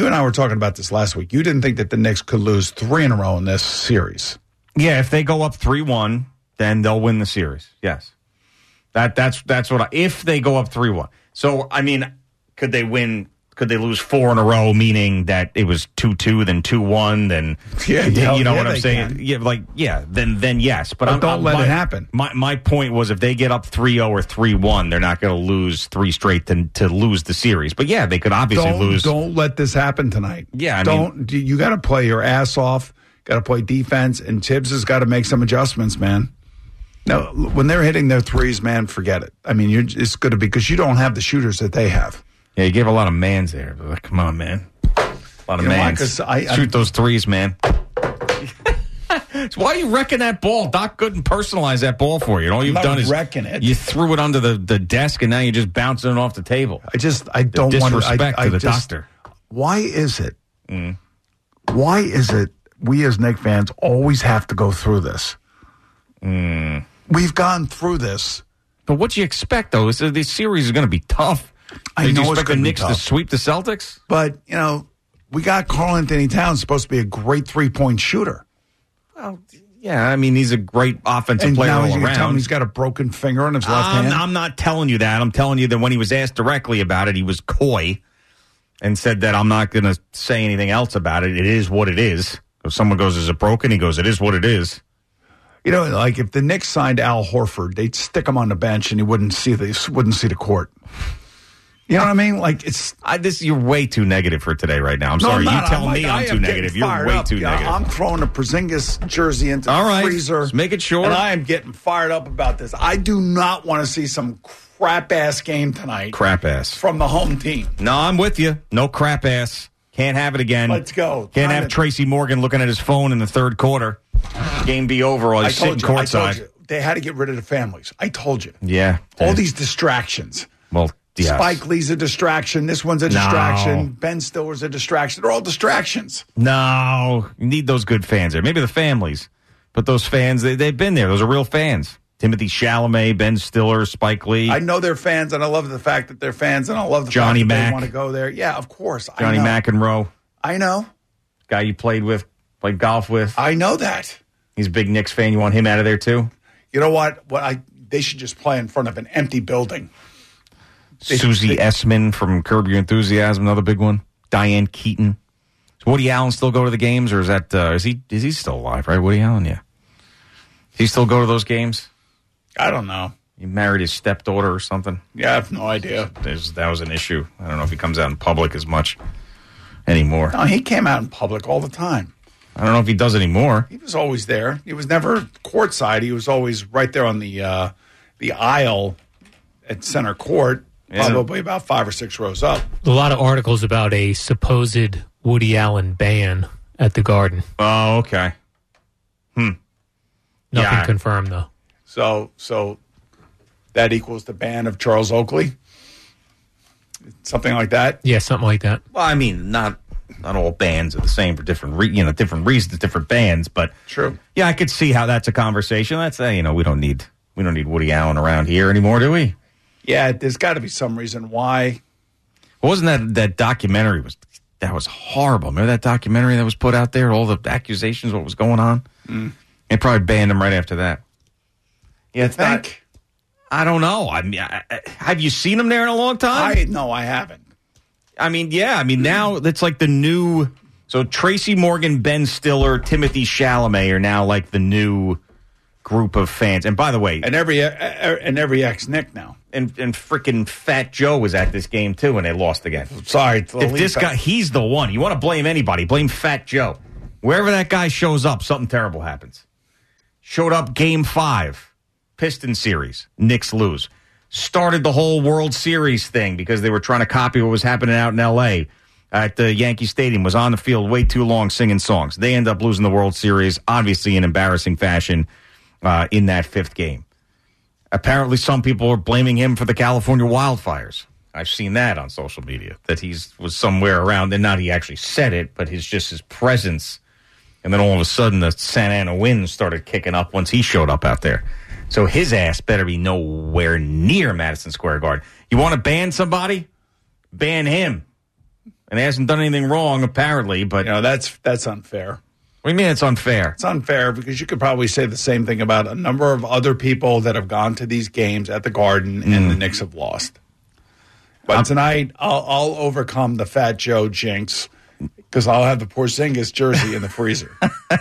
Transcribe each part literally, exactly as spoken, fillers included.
you and I were talking about this last week. You didn't think that the Knicks could lose three in a row in this series. Yeah, if they go up three one, then they'll win the series. Yes. That that's that's what I, if they go up three one. So, I mean, could they win, could they lose four in a row, meaning that it was two two, then two one, then, yeah, you know, you know yeah, what I'm saying? Can. Yeah, like, yeah, then then yes. But, but I'm, don't I'm, let my, it happen. My my point was if they get up three oh or three one, they're not going to lose three straight to, to lose the series. But, yeah, they could obviously don't, lose. Don't let this happen tonight. Yeah, I don't. mean, you got to play your ass off, got to play defense, and Tibbs has got to make some adjustments, man. No, when they're hitting their threes, man, forget it. I mean, you're, it's going to be because you don't have the shooters that they have. Yeah, you gave a lot of mans there. But like, come on, man. A lot of you know mans. why? I, Shoot I, those threes, man. So why are you wrecking that ball? Doc couldn't personalize that ball for you. And all you've I'm done not is wrecking it. You threw it under the, the desk, and now you're just bouncing it off the table. I just, I don't the want to. Disrespect I, to the I just, doctor. Why is it? Mm. Why is it we as Knicks fans always have to go through this? Mm. We've gone through this. But what do you expect, though? Is this series is going to be tough. I Did know you it's expect the going to be Knicks tough. to sweep the Celtics? But, you know, we got Karl Anthony Towns supposed to be a great three-point shooter. Well, yeah, I mean, he's a great offensive and player now all you're around. tell him he's got a broken finger on his left I'm, hand? I'm not telling you that. I'm telling you that when he was asked directly about it, he was coy and said that I'm not going to say anything else about it. It is what it is. If someone goes, is it broken? He goes, it is what it is. You know, like if the Knicks signed Al Horford, they'd stick him on the bench and he wouldn't see the wouldn't see the court. You know what I mean? Like it's I, this. You're way too negative for today right now. I'm no, sorry. I'm you not. tell I'm me like, I'm I too am negative. You're fired way up. too Yeah, negative. I'm throwing a Porzingis jersey into All the right. freezer. Just make it sure. And I am getting fired up about this. I do not want to see some crap ass game tonight. Crap ass from the home team. No, I'm with you. No crap ass. Can't have it again. Let's go. Can't Time have to- Tracy Morgan looking at his phone in the third quarter. Game be over while I he's told sitting you. I told courtside. you. They had to get rid of the families. I told you. Yeah. All yeah. these distractions. Well, yes. Spike Lee's a distraction. This one's a distraction. No. Ben Stiller's a distraction. They're all distractions. No. You need those good fans there. Maybe the families. But those fans, they, they've been there. Those are real fans. Timothy Chalamet, Ben Stiller, Spike Lee. I know they're fans, and I love the fact that they're fans, and I love the Johnny fact that Mac. they want to go there. Yeah, of course. Johnny I know. McEnroe. I know. Guy you played with, played golf with. I know that. He's a big Knicks fan. You want him out of there, too? You know what? What I They should just play in front of an empty building. They, Susie they, Essman from Curb Your Enthusiasm, another big one. Diane Keaton. Does Woody Allen still go to the games, or is that uh, is he is he still alive? Right, Woody Allen, yeah. Does he still go to those games? I don't know. He married his stepdaughter or something. Yeah, I have no idea. There's, that was an issue. I don't know if he comes out in public as much anymore. No, he came out in public all the time. I don't know if he does anymore. He was always there. He was never courtside. He was always right there on the uh, the aisle at center court, Yeah. probably about five or six rows up. A lot of articles about a supposed Woody Allen ban at the Garden. Oh, okay. Hmm. Nothing Yeah. confirmed, though. So, so that equals the ban of Charles Oakley, something like that. Yeah, something like that. Well, I mean, not not all bands are the same for different, re- you know, different reasons, different bands. But True. yeah, I could see how that's a conversation. That's uh, you know, we don't need we don't need Woody Allen around here anymore, do we? Yeah, there's got to be some reason why. Wasn't that that documentary was that was horrible? Remember that documentary that was put out there? All the accusations, what was going on? Mm. They probably banned him right after that. Yeah, it's not. Think? I don't know. I mean, I, I, have you seen him there in a long time? I no, I haven't. I mean, yeah. I mean, now it's like the new. So Tracy Morgan, Ben Stiller, Timothy Chalamet are now like the new group of fans. And by the way, And every and every ex Nick now. and and freaking Fat Joe was at this game too, and they lost again. Sorry, it's the If lead this back. guy, he's the one. You want to blame anybody? Blame Fat Joe. Wherever that guy shows up, something terrible happens. Showed up game five, Piston series. Knicks lose. Started the whole World Series thing because they were trying to copy what was happening out in L A at the Yankee Stadium. Was on the field way too long singing songs. They end up losing the World Series, obviously in embarrassing fashion, uh, in that fifth game. Apparently, some people are blaming him for the California wildfires. I've seen that on social media, that he's was somewhere around, and not he actually said it, but his just his presence. And then all of a sudden, the Santa Ana winds started kicking up once he showed up out there. So his ass better be nowhere near Madison Square Garden. You want to ban somebody? Ban him. And he hasn't done anything wrong, apparently, but You know, that's that's unfair. what do you mean it's unfair? It's unfair because you could probably say the same thing about a number of other people that have gone to these games at the Garden and the Knicks have lost. But tonight, I'll, I'll overcome the Fat Joe jinx because I'll have the Porzingis jersey in the freezer.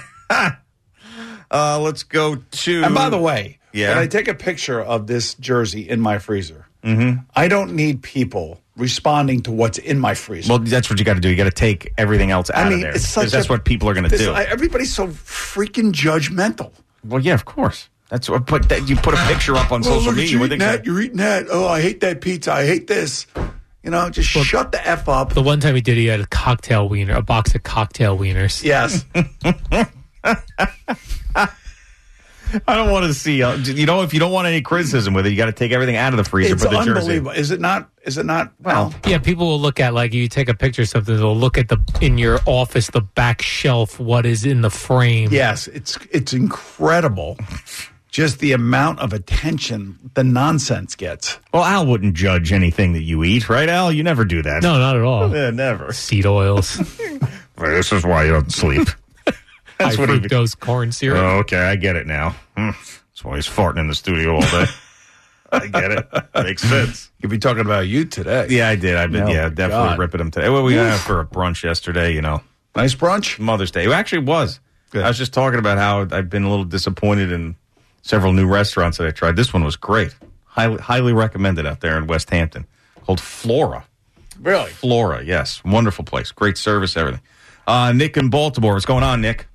Uh, let's go to... And by the way, Yeah. when I take a picture of this jersey in my freezer, mm-hmm. I don't need people responding to what's in my freezer. Well, that's what you got to do. You got to take everything else out I mean, of there. it's such 'cause that's a- what people are going to This- do. I- everybody's so freaking judgmental. well, yeah, of course. That's what put that you put a picture up on Oh, social look at media. you What eating they- that. You're eating that. Oh, I hate that pizza. I hate this. You know, just shut the F up. The one time he did, he had a cocktail wiener, a box of cocktail wieners. Yes. I don't want to see. Uh, you know, if you don't want any criticism with it, you got to take everything out of the freezer. It's Put the jersey. unbelievable. Is it not? Is it not? Well, Yeah, people will look at, like, you take a picture of something, they'll look at the in your office, the back shelf, what is in the frame. yes, it's it's incredible. Just the amount of attention the nonsense gets. Well, Al wouldn't judge anything that you eat, right, Al? You never do that. No, not at all. Yeah, never. Seed oils, Well, this is why you don't sleep. high That's what he. fructose corn syrup. Oh, okay, I get it now. Hmm. That's why he's farting in the studio all day. I get it. Makes sense. You'll be talking about you today. Yeah, I did. I've been, Oh, yeah, my definitely God. ripping him today. Well, we went out for a brunch yesterday, you know. Nice brunch. Mother's Day. It actually was. Good. I was just talking about how I've been a little disappointed in several new restaurants that I tried. This one was great. Highly, highly recommended out there in West Hampton, called Flora. Really? Flora, yes. Wonderful place. Great service, everything. Uh, Nick in Baltimore. What's going on, Nick?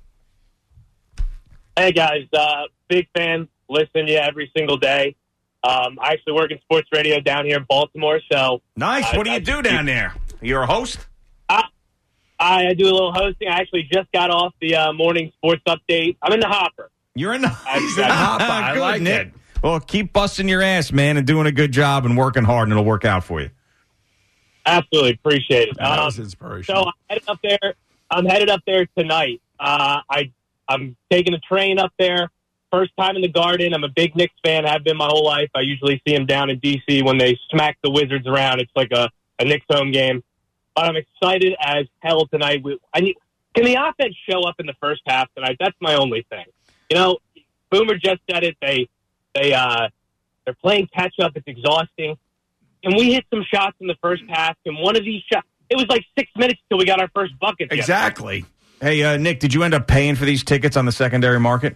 Hey guys, uh, big fan. Listen to you every single day. Um, I actually work in sports radio down here in Baltimore, so Nice. I- What do you I- do down there? You're a host? I, I do a little hosting. I actually just got off the uh, morning sports update. I'm in the hopper. You're in the, He's in the hopper. I Good, like Nick. it. Well, keep busting your ass, man, and doing a good job and working hard, and it'll work out for you. Absolutely appreciate it. That Um, was inspirational. so I'm headed up there. I'm headed up there tonight. Uh, I I'm taking a train up there. First time in the Garden. I'm a big Knicks fan. Have been my whole life. I usually see them down in D C when they smack the Wizards around. It's like a, a Knicks home game. But I'm excited as hell tonight. We- I need, can the offense show up in the first half tonight? That's my only thing. You know, Boomer just said it. They they uh they're playing catch up. It's exhausting. Can we hit some shots in the first half? And one of these shots, it was like six minutes till we got our first bucket. Exactly. Hey, uh, Nick, did you end up paying for these tickets on the secondary market?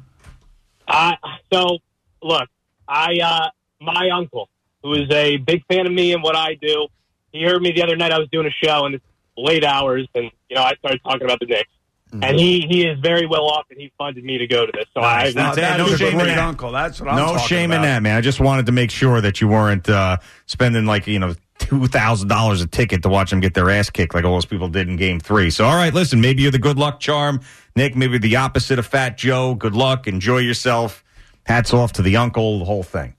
Uh, so, look, I uh, my uncle, who is a big fan of me and what I do, he heard me the other night. I was doing a show and it's late hours, and you know I started talking about the Knicks, mm-hmm. and he he is very well off, and he funded me to go to this. So Nice. I That's Now, it. that No is a shame in great that. uncle. That's what I'm No talking shame in about. that, man. I just wanted to make sure that you weren't uh, spending like, you know, two thousand dollars a ticket to watch them get their ass kicked like all those people did in game three. So, all right, listen, maybe you're the good luck charm. Nick, maybe the opposite of Fat Joe. Good luck. Enjoy yourself. Hats off to the uncle, the whole thing.